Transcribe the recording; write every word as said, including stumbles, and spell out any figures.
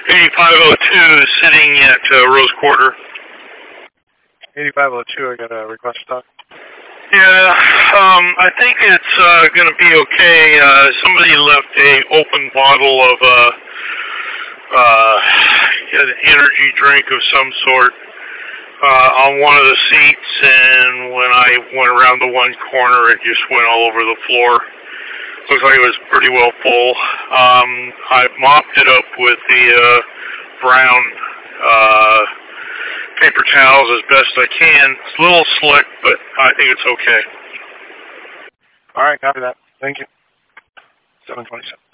eighty-five oh two sitting at uh, Rose Quarter. eighty-five oh two, I got a request to talk. Yeah, um, I think it's uh, going to be okay. Uh, somebody left a open bottle of uh, uh, an energy drink of some sort uh, on one of the seats, and when I went around the one corner, it just went all over the floor. Looks like it was pretty well full. Um, I mopped it up with the uh, brown uh, paper towels as best I can. It's a little slick, but I think it's okay. All right, copy that. Thank you. seven twenty-seven.